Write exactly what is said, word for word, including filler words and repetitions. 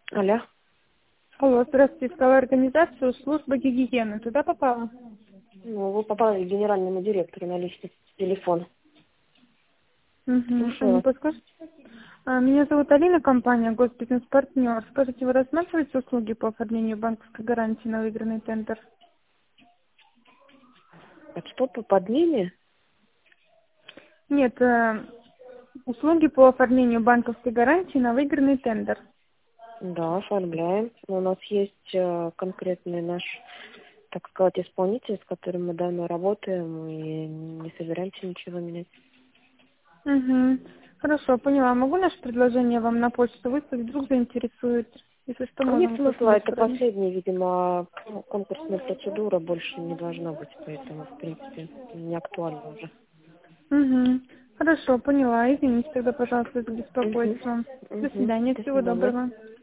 Алло. Алло, здравствуйте, искала организацию службы гигиены. Туда попала? Ну, вы попали к генеральному директору на личный телефон. Угу. А Слушаю не вас. подскажете? А, Меня зовут Алина, компания Госбизнес-партнер. Скажите, вы рассматриваете услуги по оформлению банковской гарантии на выигранный тендер? Это что, по под ними? Нет, э, услуги по оформлению банковской гарантии на выигранный тендер. Да, оформляем. Но у нас есть э, конкретный наш, так сказать, исполнитель, с которым мы давно работаем и не собираемся ничего менять. Угу. Хорошо, поняла. Могу наше предложение вам на почту выслать? Вдруг заинтересует. Если что, А нет можем смысла, как-нибудь это продать. последняя, видимо, ну, конкурсная процедура, больше не должна быть, поэтому, в принципе, не актуально уже. Угу. Хорошо, поняла. Извините тогда, пожалуйста, за Угу. беспокойство. До Угу. свидания, До всего свидания. доброго.